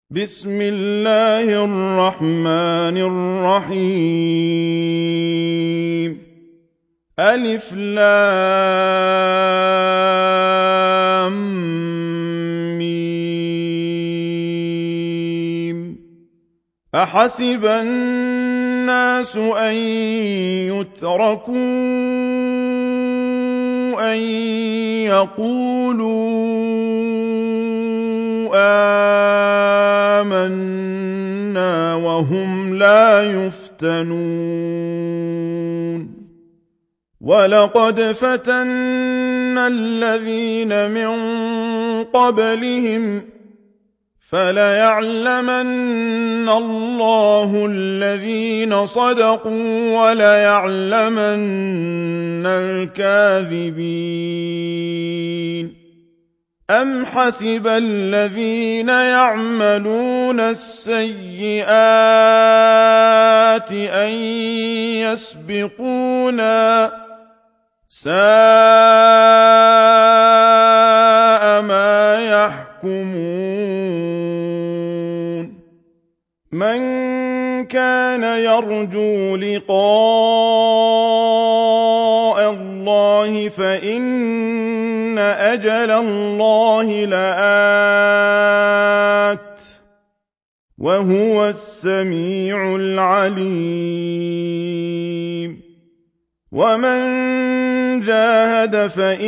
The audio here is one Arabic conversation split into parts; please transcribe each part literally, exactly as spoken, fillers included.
بسم الله الرحمن الرحيم ألف لام ميم أحسب الناس أن يتركوا أن يقولوا آمنا وهم لا يفتنون ولقد فتنا الذين من قبلهم فليعلمن الله الذين صدقوا وليعلمن الكاذبين أم حسب الذين يعملون السيئات أن يسبقونا ساء ما يحكمون من كان يرجو لقاء الله فإن أجل الله لآت وهو السميع العليم ومن جاهد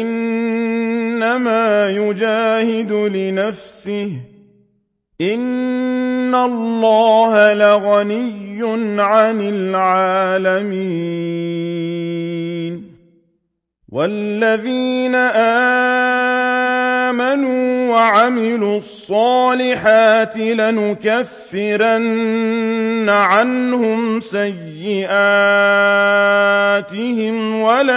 فإنما يجاهد لنفسه إن الله لغني عن العالمين والذين آمنوا وعملوا الصالحات لنكفرن عنهم سيئاتهم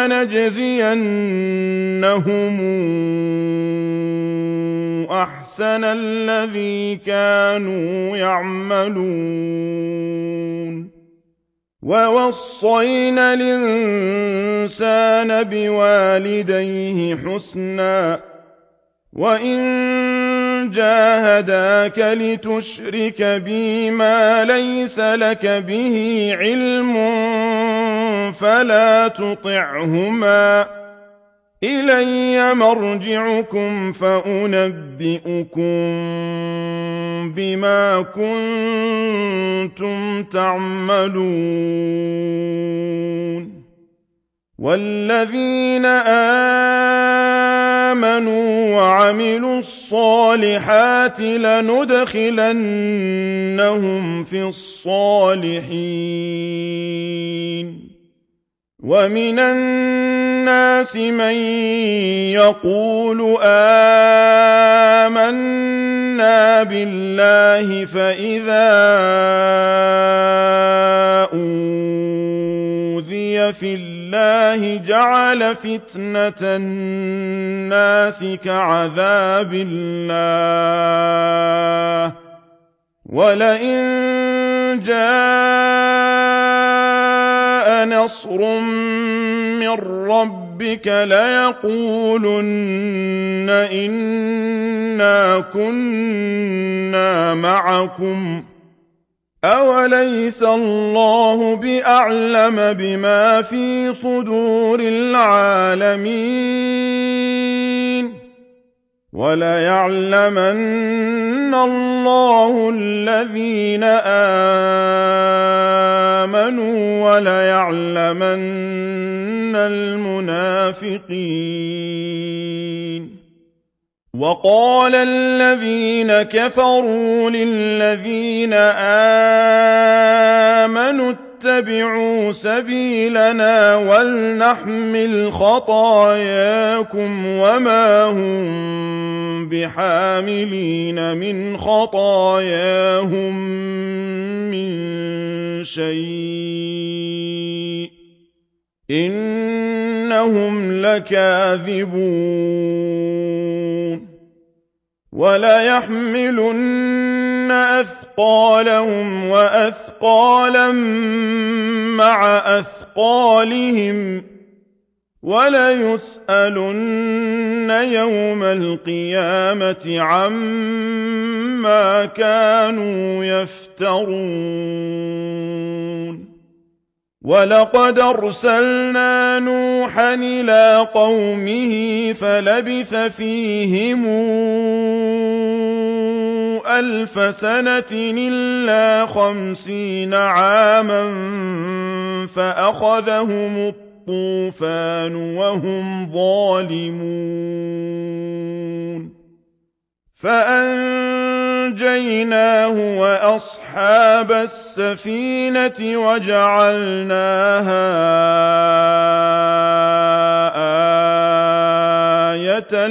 ولنجزينهم أحسن الذي كانوا يعملون ووصينا الإنسان بوالديه حسنا وإن جاهداك لتشرك بي ما ليس لك به علم فلا تطعهما إلي مرجعكم فأنبئكم بما كنتم تعملون والذين آمنوا وعملوا الصالحات لندخلنهم في الصالحين ومن الناس من يقول آمنا بالله فإذا أوذي في الله جعل فتنة الناس كعذاب الله ولئن جاء نصر من ربك ليقولن إنا كنا معكم أوليس الله بأعلم بما في صدور العالمين وليعلمن الله الذين آمنوا وليعلمن المنافقين وقال الذين كفروا للذين آمنوا اتبعوا سبيلنا ولنحمل خطاياكم وما هم بحاملين من خطاياهم من شيء إنهم لكاذبون وليحملن أثقالهم وأثقالا مع أثقالهم وَلَيُسْأَلُنَّ يَوْمَ الْقِيَامَةِ عَمَّا كَانُوا يَفْتَرُونَ وَلَقَدْ أَرْسَلْنَا نُوحًا إِلَىٰ قَوْمِهِ فَلَبِثَ فِيهِمْ أَلْفَ سَنَةٍ إِلَّا خَمْسِينَ عَامًا فَأَخَذَهُمُ الطُّوفَانُ وَهُمْ ظَالِمُونَ فَأَنجَيْنَاهُ وَأَصْحَابَ السَّفِينَةِ وَجَعَلْنَاهَا آيَةً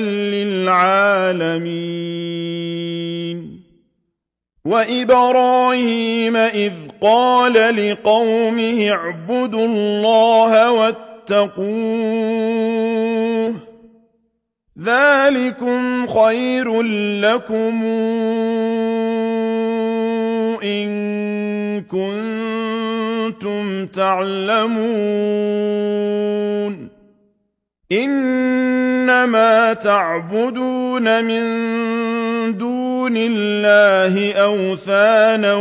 لِّلْعَالَمِينَ وَإِبْرَاهِيمَ إِذْ قَالَ لِقَوْمِهِ اعْبُدُوا اللَّهَ وَاتَّقُوهُ ذَٰلِكُمْ خَيْرٌ لَّكُمْ إِن كُنتُمْ تَعْلَمُونَ إِنَّمَا تَعْبُدُونَ مِن دُونِ اللَّهِ أَوْثَانًا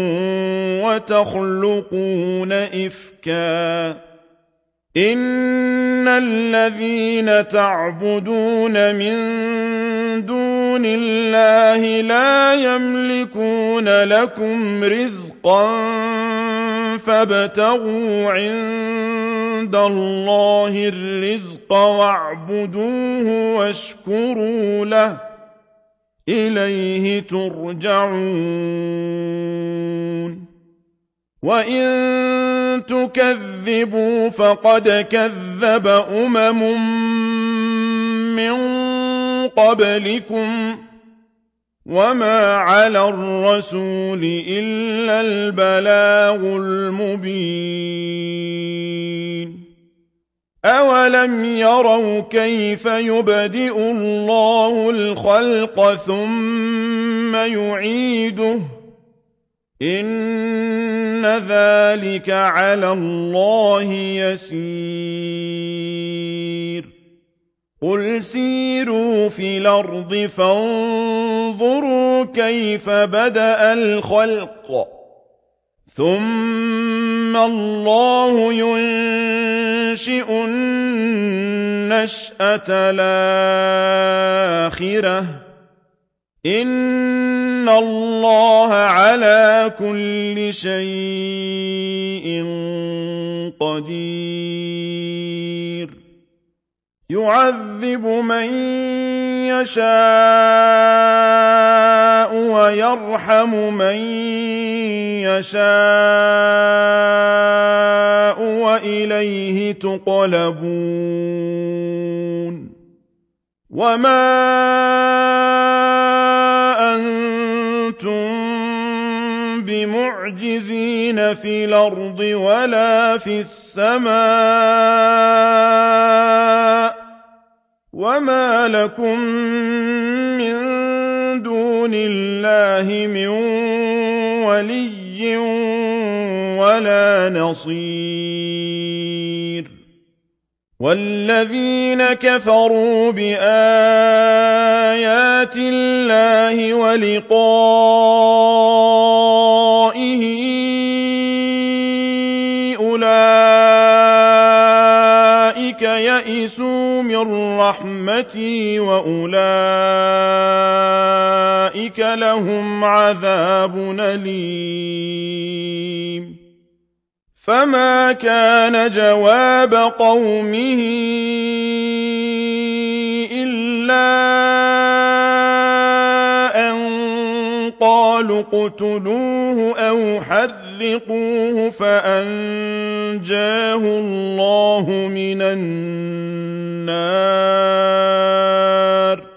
وَتَخْلُقُونَ إِفْكًا ۚ إِنَّ الَّذِينَ تَعْبُدُونَ مِن دُونِ اللَّهِ لَا يَمْلِكُونَ لَكُمْ رِزْقًا فَابْتَغُوا عِندَ اللَّهِ الرِّزْقَ وَاعْبُدُوهُ وَاشْكُرُوا لَهُ ۖ إِلَيْهِ تُرْجَعُونَ وَإِن تُكَذِّبُوا فَقَدْ كَذَّبَ أُمَمٌ مِّن قَبْلِكُمْ ۖ وَمَا عَلَى الرَّسُولِ إِلَّا الْبَلَاغُ الْمُبِينُ أَوَلَمْ يَرَوْا كَيْفَ يُبْدِئُ اللَّهُ الْخَلْقَ ثُمَّ يُعِيدُهُ ۚ إِنَّ ذَٰلِكَ عَلَى اللَّهِ يَسِيرٌ قُلْ سِيرُوا فِي الْأَرْضِ فَانظُرُوا كَيْفَ بَدَأَ الْخَلْقَ ثُمَّ اللَّهُ يُنشِئُ النَّشْأَةَ الْآخِرَةَ ۚ إِنَّ اللَّهَ عَلَىٰ كُلِّ شَيْءٍ قَدِيرٌ يُعَذِّبُ مَن يَشَاءُ وَيَرْحَمُ مَن يَشَاءُ وَإِلَيْهِ تُقْلَبُونَ وَمَا أَنتُم بِمُعْجِزِينَ فِي الْأَرْضِ وَلَا فِي السَّمَاءِ ۖ وَمَا لَكُم مِّن دُونِ اللَّهِ مِن وَلِيٍّ وَلَا نَصِيرٍ وَالَّذِينَ كَفَرُوا بِآيَاتِ اللَّهِ وَلِقَائِهِ أُولَٰئِكَ يَئِسُوا مِن رَّحْمَتِي وَأُولَٰئِكَ لَهُمْ عَذَابٌ أَلِيمٌ فَمَا كَانَ جَوَابَ قَوْمِهِ إِلَّا أَن قَالُوا اقْتُلُوهُ أَوْ حَرِّقُوهُ فَأَنجَاهُ اللَّهُ مِنَ النَّارِ ۚ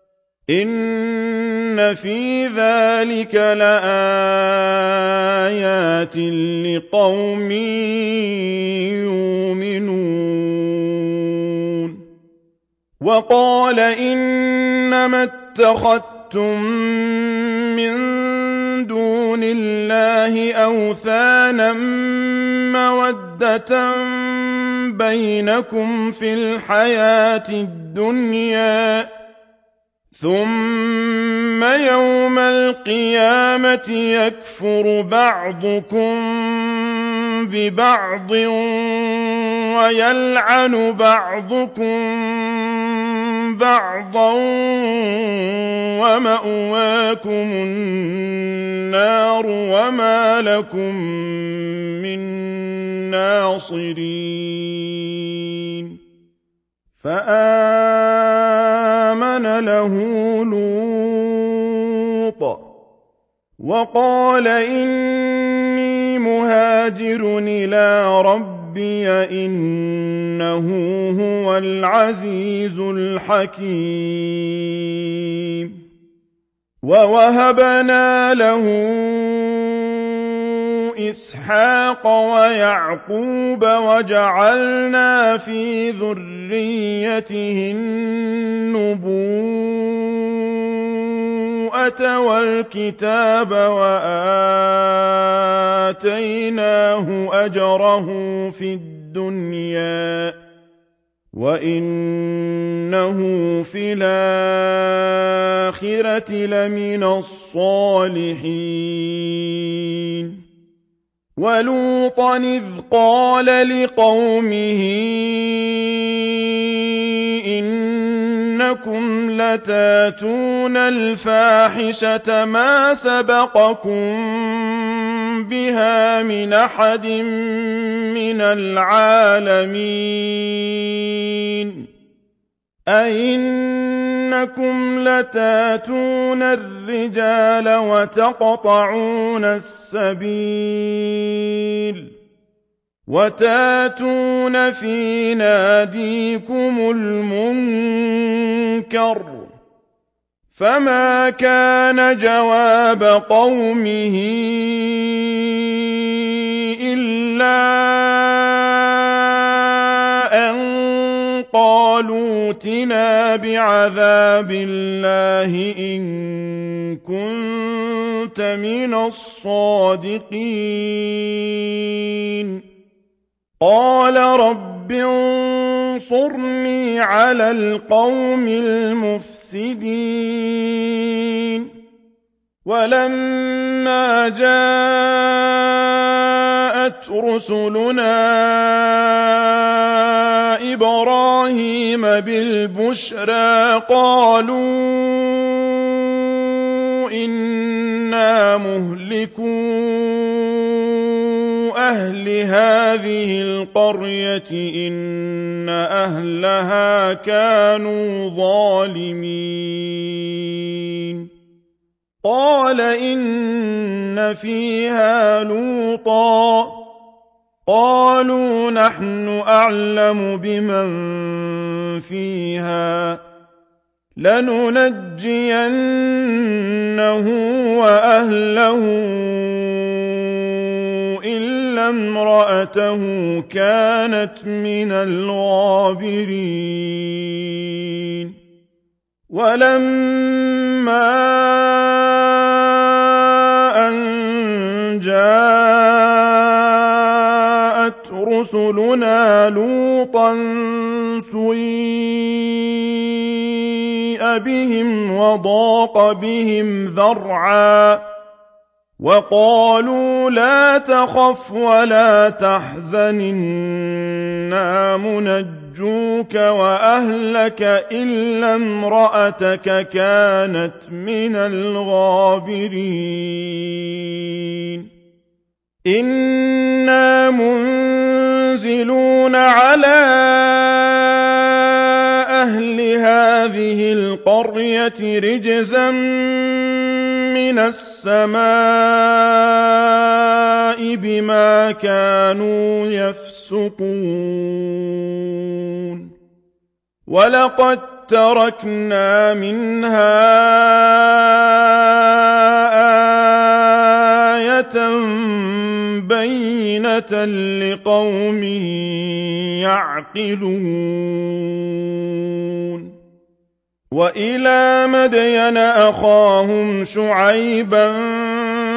إِنَّ فِي ذَٰلِكَ لَآيَاتٍ لِّقَوْمٍ يُؤْمِنُونَ وَقَالَ إِنَّمَا اتَّخَذْتُم مِّن دون الله أوثانا مودة بينكم في الحياة الدنيا ثم يوم القيامة يكفر بعضكم ببعض ويلعن بعضكم بعضا ومأواكم النار وما لكم من ناصرين فآمن له لوط وقال إني مهاجر إلى ربي إنه هو العزيز الحكيم ووهبنا له إسحاق ويعقوب وجعلنا في ذريته النبوءة والكتاب وآتيناه أجره في الدنيا وإنه في الآخرة لمن الصالحين ولوطا إذ قال لقومه إنكم لتاتون الفاحشة ما سبقكم بها من أحد من العالمين أئنكم لتاتون الرجال وتقطعون السبيل وتاتون في ناديكم المنكر فما كان جواب قومه إلا أن قالوا ائتنا بعذاب الله إن كنت من الصادقين قال رب انصرني على القوم المفسدين ولما جاءت رسلنا إبراهيم بالبشرى قالوا إنا مهلكو أهل هذه القرية إن أهلها كانوا ظالمين قال إن فيها لوطا قالوا نحن أعلم بمن فيها لننجينه وأهله إلا امرأته كانت من الغابرين ولما أن جاءت رسلنا لوطا سيء بهم وضاق بهم ذرعا وقالوا لا تخف ولا تحزن إنا منجوك وأهلك إلا امرأتك كانت من الغابرين إنا منزلون على أهل هذه القرية رجزا من السماء بما كانوا يفسقون ولقد تركنا منها آية بينة لقوم يعقلون وإلى مدين أخاهم شعيبا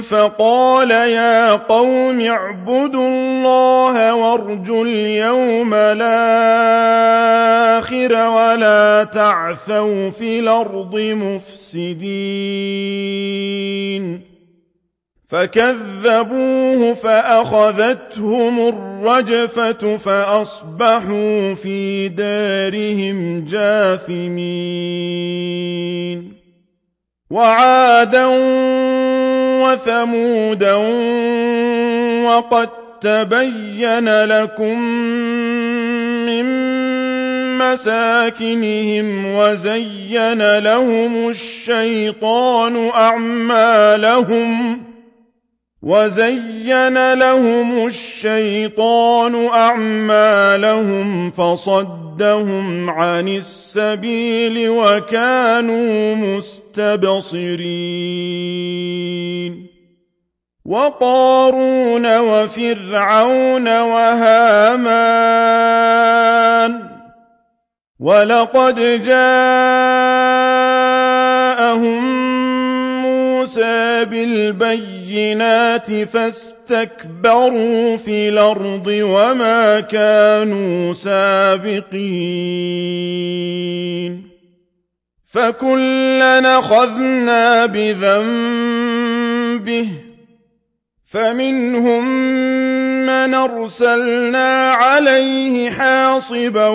فقال يا قوم اعبدوا الله وارجوا اليوم الآخر ولا تعثوا في الأرض مفسدين فكذبوه فأخذتهم الرجفة فأصبحوا في دارهم جاثمين وعادا وثمودا وقد تبين لكم من مساكنهم وزين لهم الشيطان أعمالهم وزين لهم الشيطان أعمالهم فصدهم عن السبيل وكانوا مستبصرين وقارون وفرعون وهامان ولقد جاءهم موسى بالبينات فاستكبروا في الأرض وما كانوا سابقين فكلنا أخذنا بذنبه فمنهم من أرسلنا عليه حاصبا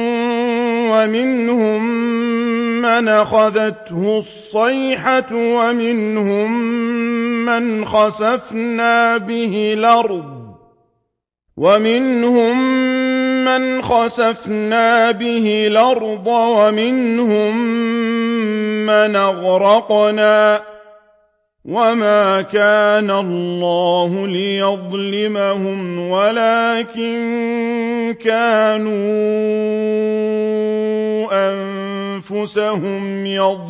ومنهم من أخذته الصيحة ومنهم من خسفنا به الأرض ومنهم من خسفنا به الأرض ومنهم من أغرقنا وما كان الله ليظلمهم ولكن كانوا أنفسهم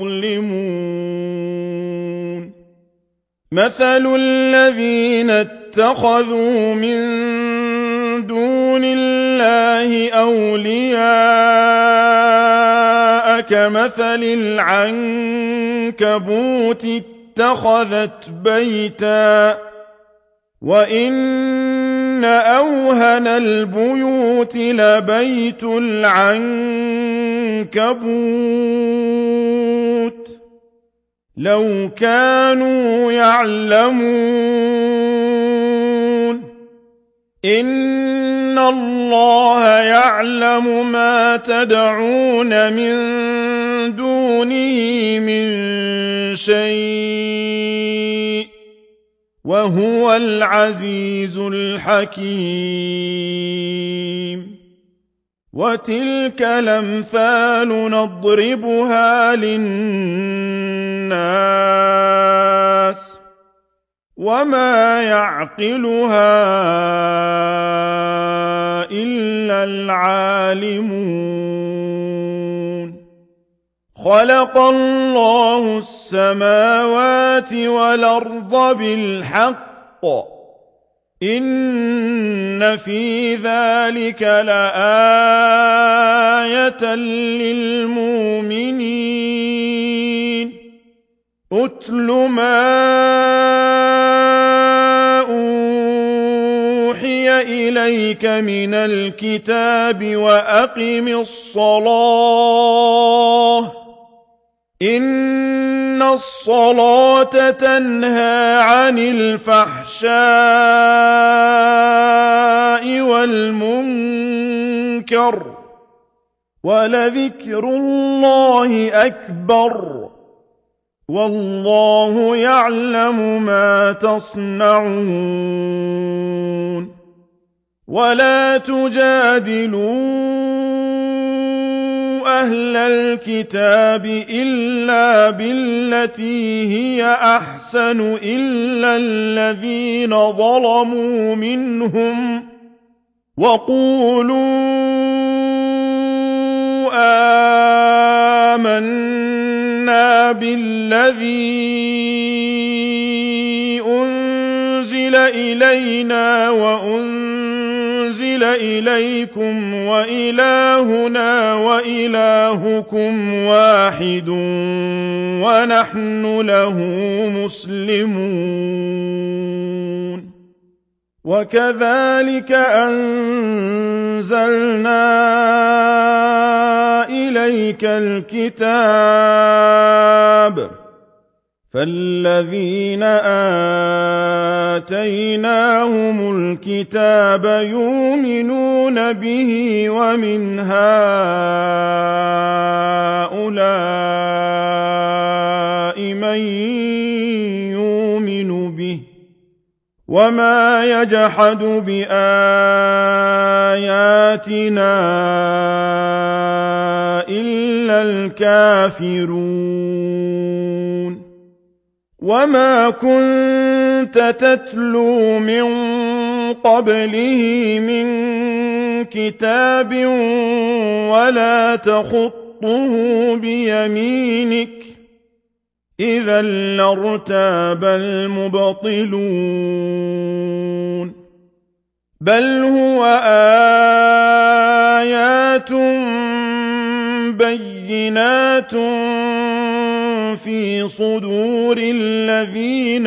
يظلمون مثل الذين اتخذوا من دون الله أولياء كمثل العنكبوت اتخذت بيتا وإن أوهن البيوت لبيت العنكبوت لو كانوا يعلمون إن الله يعلم ما تدعون من دونه من شيء وهو العزيز الحكيم وتلك الأمثال نضربها للناس وما يعقلها إلا العالمون خلق الله السماوات والأرض بالحق إن في ذلك لآية للمؤمنين أتل ما أوحي إليك من الكتاب وأقم الصلاة إن الصلاة تنهى عن الفحشاء والمنكر ولذكر الله أكبر والله يعلم ما تصنعون ولا تجادلوا أهل الكتاب إلا بالتي هي أحسن إلا الذين ظلموا منهم وقولوا آمنا بالذي أنزل إلينا وأنزل أنزل إليكم وإلهنا وإلهكم واحد ونحن له مسلمون وكذلك أنزلنا إليك الكتاب فالذين آتيناهم الكتاب يؤمنون به ومن هؤلاء من يؤمن به وما يجحد بآياتنا إلا الكافرون وما كنت تتلو من قبله من كتاب ولا تخطه بيمينك إذا لارتاب المبطلون بل هو آيات بينات في صدور الذين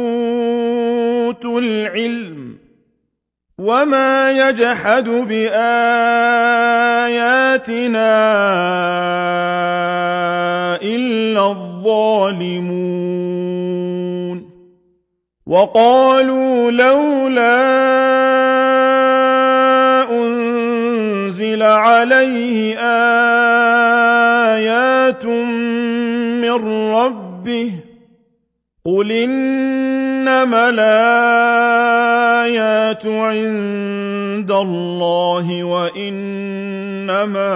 أوتوا العلم وما يجحد بآياتنا إلا الظالمون وقالوا لولا أنزل عليه آيات من ربه قل إنما الآيات عند الله وإنما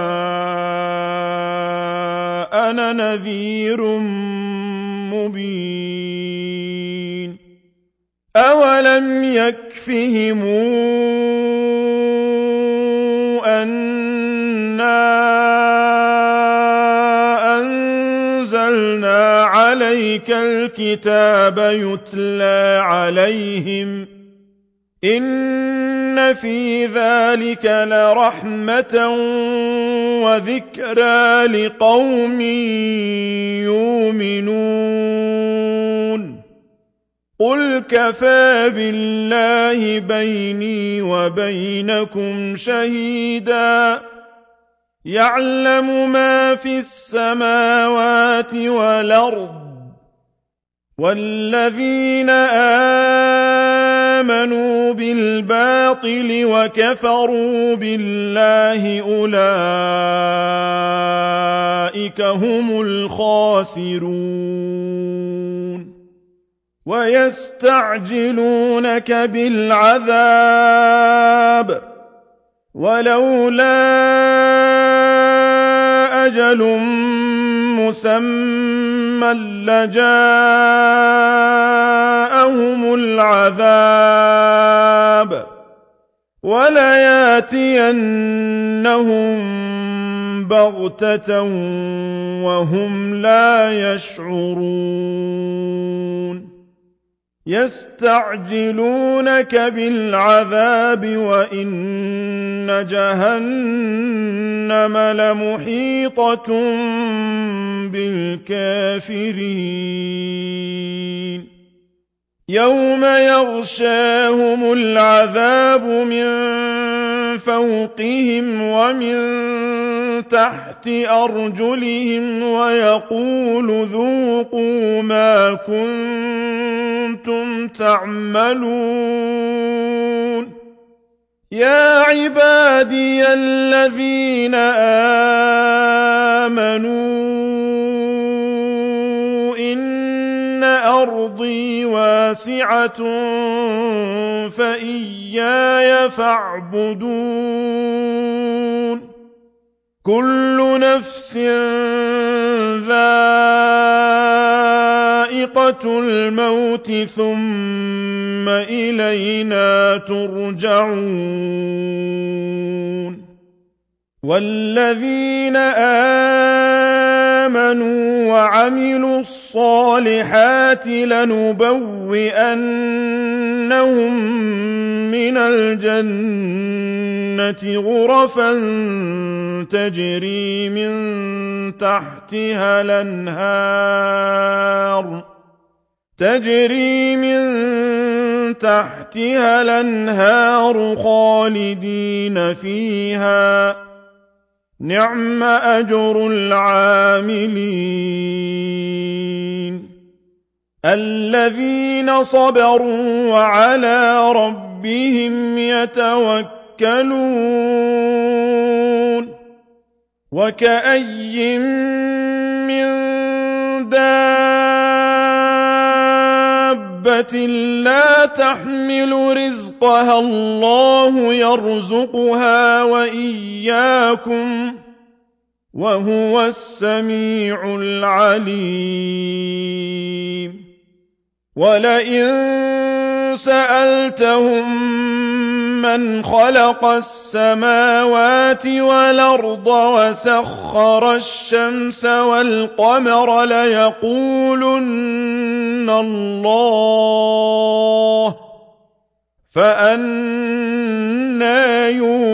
أنا نذير مبين أولم يكفهم أنا أنزلنا عليك الكتاب يتلى عليهم إن في ذلك لرحمة وذكرى لقوم يؤمنون قل كفى بالله بيني وبينكم شهيدا يعلم ما في السماوات والأرض والذين آمنوا بالباطل وكفروا بالله أولئك هم الخاسرون ويستعجلونك بالعذاب ولولا أجل مسمى لجاءهم العذاب ولياتينهم بغتة وهم لا يشعرون يستعجلونك بالعذاب وإن جهنم لمحيطة بالكافرين يوم يغشاهم العذاب من فوقهم ومن تحت أرجلهم ويقول ذوقوا ما كنتم تعملون يا عبادي الذين آمنوا إن أرضي واسعة فإياي فاعبدون كل نفس ذائقة الموت ثم إلينا ترجعون والذين آمنوا وعملوا الصالحات الصالحات لنبوئنهم من الجنة غرفا تجري من تحتها الأنهار تجري من تحتها الأنهار خالدين فيها نعم أجر العاملين الذين صبروا وعلى ربهم يتوكلون وكأي من دابة لا تحمل رزقها الله يرزقها وإياكم وهو السميع العليم ولئن سألتهم من خلق السماوات والأرض وسخر الشمس والقمر ليقولن الله فأنى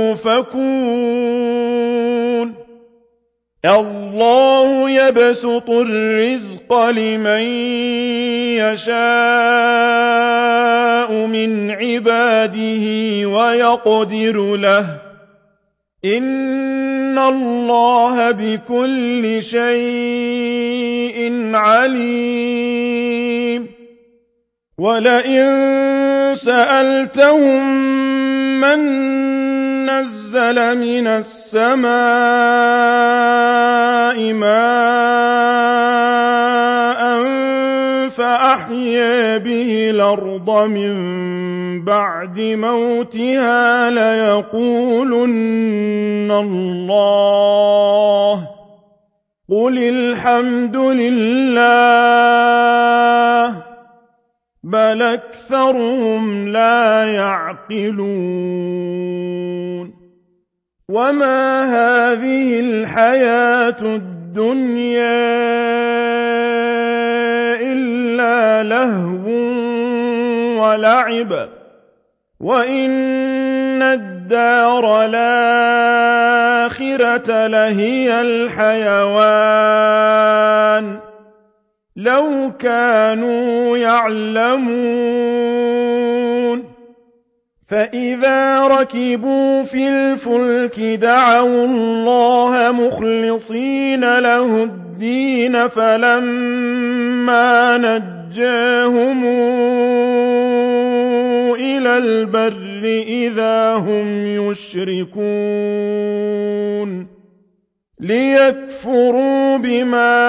يؤفكون الله يبسط الرزق لمن يشاء من عباده ويقدر له إن الله بكل شيء عليم ولئن سألتهم من نزل من السماء ماء فأحيا به الأرض من بعد موتها ليقولن الله قل الحمد لله بل أكثرهم لا يعقلون وما هذه الحياة الدنيا إلا لهو ولعب وإن الدار الآخرة لهي الحيوان لو كانوا يعلمون فإذا ركبوا في الفلك دعوا الله مخلصين له الدين فلما نجاهم إلى البر إذا هم يشركون ليكفروا بما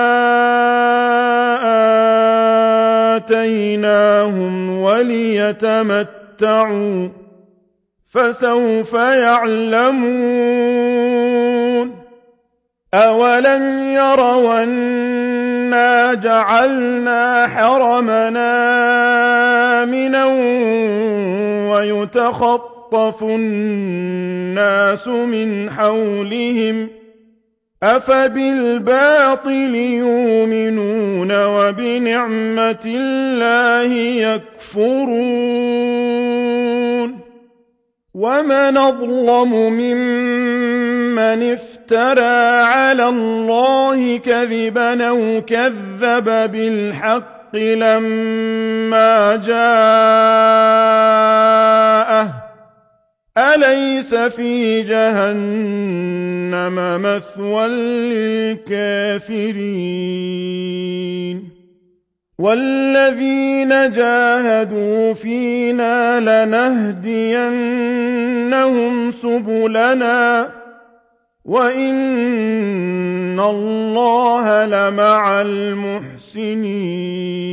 آتيناهم وليتمتعوا فسوف يعلمون أولم يروا أنا جعلنا حرمنا آمنا ويتخطف الناس من حولهم أفبالباطل يؤمنون وبنعمة الله يكفرون ومن أظلم ممن افترى على الله كذبا أو كذب بالحق لما جاءه أليس في جهنم مثوى للكافرين والذين جاهدوا فينا لنهدينهم سبلنا وإن الله لمع المحسنين